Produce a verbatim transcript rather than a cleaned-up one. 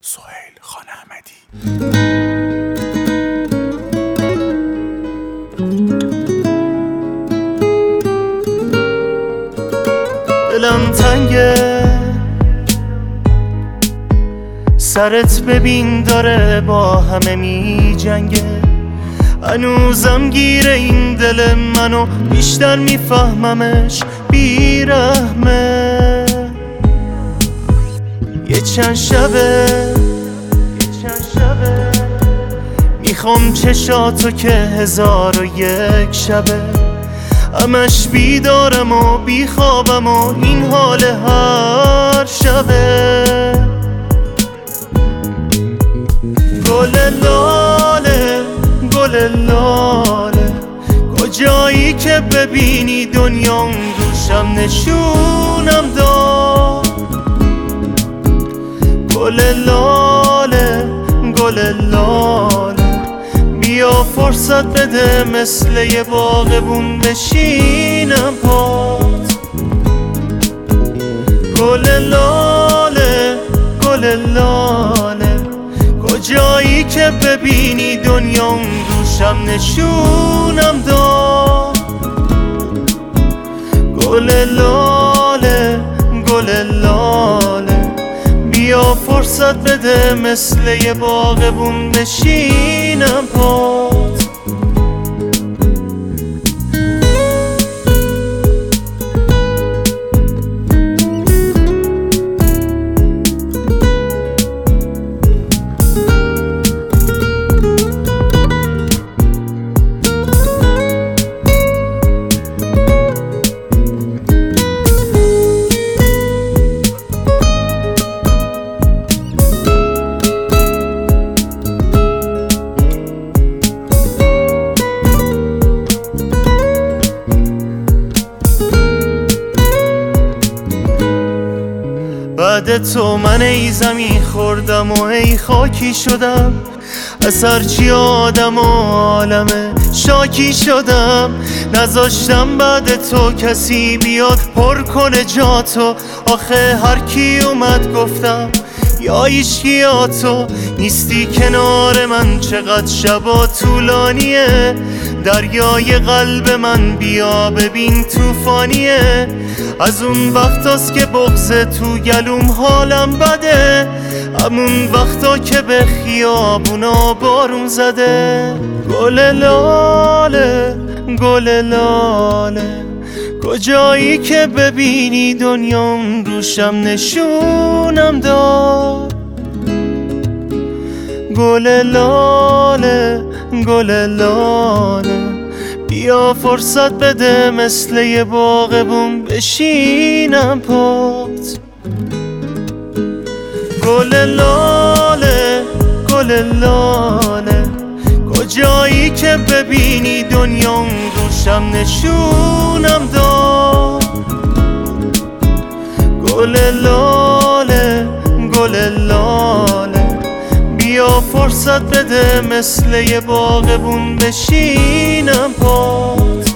سهیل خان احمدی. دلم تنگه، سرت ببین داره با همه می جنگه. هنوزم گیره این دل منو، بیشتر میفهممش بیرحمه. یه چند شبه یه چند شبه میخوام چشاتو که هزار و یک شبه. همش بیدارم و بیخوابم و این حال هر شبه. گل لاله گل لاله، کجایی که ببینی دنیام روشم نشونم داد. گل لاله گل لاله، بیا فرصت بده مثل یه باغبون بشینم پات. گل لاله گل لاله، کجایی که ببینی دنیام روشم نشونم داد. گل لاله گل لاله، بیا فرصت بده مثل یه باغبون بشینم پات. بعد تو من ای زمین خوردم و ای خاکی شدم. از هرچی آدم و عالمه شاکی شدم. نذاشتم بعد تو کسی بیاد پر کنه جاتو. آخه هر کی اومد گفتم یا ایشکی یا تو نیستی کنار من. چقدر شبا طولانیه، دریای قلب من بیا ببین توفانیه. از اون وقتاست که بغض تو گلوم حالم بده. همون وقتا که به خیابونا بارون زده. گل لاله گل لاله، کجایی که ببینی دنیام روشم نشونم داد. گل لاله گل لاله، بیا فرصت بده مثل یه باغبون بشینم پات. گل لاله گل لاله، کجایی که ببینی دنیام روشم نشونم داد. گل لاله گل لاله، بیا فرصت بده مثل یه باغبون بشینم پات.